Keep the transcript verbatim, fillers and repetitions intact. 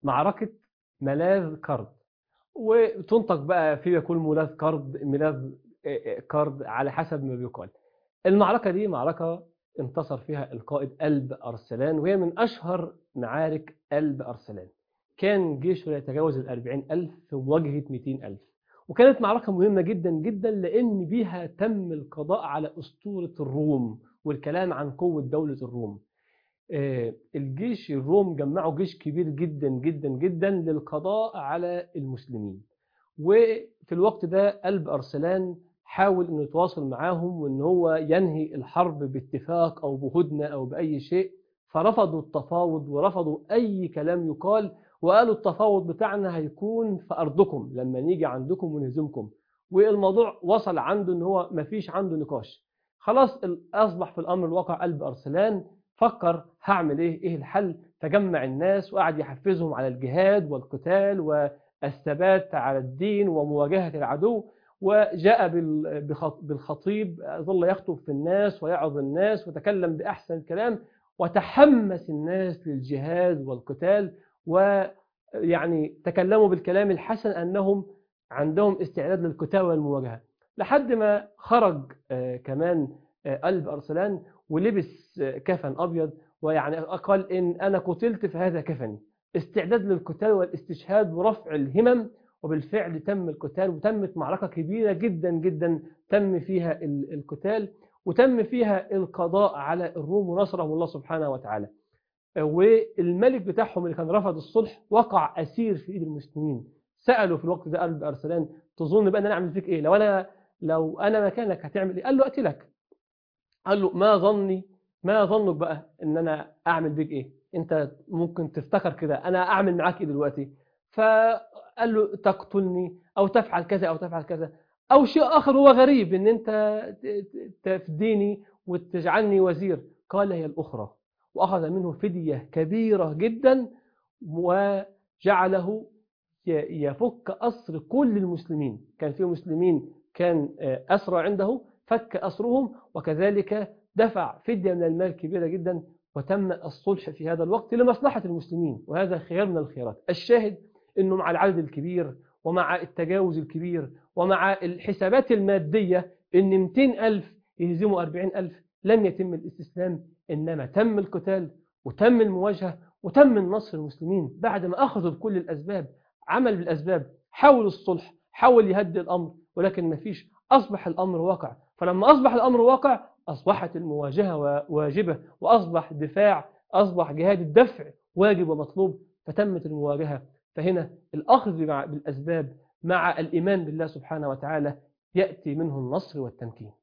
معركة ملاذ كرد، وتنطق بقى في يكون ملاذ كرد ملاذ كرد على حسب ما بيقال. المعركة دي معركة انتصر فيها القائد قلب أرسلان، وهي من أشهر معارك قلب أرسلان. كان جيشه لا يتجاوز الأربعين ألف في مواجهة مئتين ألف، وكانت معركة مهمة جدا جدا لأن بيها تم القضاء على أسطورة الروم والكلام عن قوة دولة الروم. الجيش الروم جمعوا جيش كبير جدا جدا جدا للقضاء على المسلمين، وفي الوقت ده قلب أرسلان حاول انه يتواصل معاهم وان هو ينهي الحرب باتفاق او بهدنه او باي شيء، فرفضوا التفاوض ورفضوا اي كلام يقال، وقالوا التفاوض بتاعنا هيكون في ارضكم لما نيجي عندكم ونهزمكم. والموضوع وصل عنده ان هو مفيش عنده نقاش، خلاص اصبح في الامر الواقع. قلب ارسلان فكر هعمل ايه ايه الحل، تجمع الناس وقعد يحفزهم على الجهاد والقتال والثبات على الدين ومواجهة العدو، وجاء بالخطيب ظل يخطب في الناس ويعظ الناس وتكلم بأحسن كلام، وتحمس الناس للجهاد والقتال، ويعني تكلموا بالكلام الحسن أنهم عندهم استعداد للقتال والمواجهة. لحد ما خرج كمان قلب أرسلان ولبس كفن أبيض، ويعني قال إن أنا قتلت فهذا كفني، استعداد للقتال والاستشهاد ورفع الهمم. وبالفعل تم القتال، وتمت معركة كبيرة جدا جدا تم فيها القتال، وتم فيها القضاء على الروم ونصرهم الله سبحانه وتعالى. والملك بتاعهم اللي كان رفض الصلح وقع أسير في إيد المسلمين. سألوا في الوقت ده قلب أرسلان تظن بقى أن أنا أعمل فيك إيه؟ لو أنا لو أنا مكانك هتعمل إيه؟ قال له أقتلك. قال له ما ظني ما ظنك بقى ان انا اعمل بيك ايه؟ انت ممكن تفتكر كده انا اعمل معاك ايه دلوقتي؟ فقال له تقتلني او تفعل كذا او تفعل كذا، او شيء اخر هو غريب ان انت تفديني وتجعلني وزير. قال هي الاخرى، واخذ منه فدية كبيرة جدا، وجعله يفك اسر كل المسلمين. كان في مسلمين كان اسرى عنده، فك أسرهم، وكذلك دفع فدية من المال كبيرة جدا، وتم الصلح في هذا الوقت لمصلحة المسلمين، وهذا خيار من الخيارات. الشاهد أنه مع العدد الكبير ومع التجاوز الكبير ومع الحسابات المادية أن مئتين ألف يهزموا أربعين ألف لم يتم الاستسلام، إنما تم القتال وتم المواجهة وتم النصر المسلمين بعد ما أخذوا بكل الأسباب. عمل بالأسباب، حاول الصلح، حاول يهدي الأمر، ولكن ما فيش، أصبح الأمر واقع. فلما أصبح الأمر واقع أصبحت المواجهة واجبة، وأصبح دفاع أصبح جهاد الدفع واجب ومطلوب، فتمت المواجهة. فهنا الأخذ بالأسباب مع الإيمان بالله سبحانه وتعالى يأتي منه النصر والتمكين.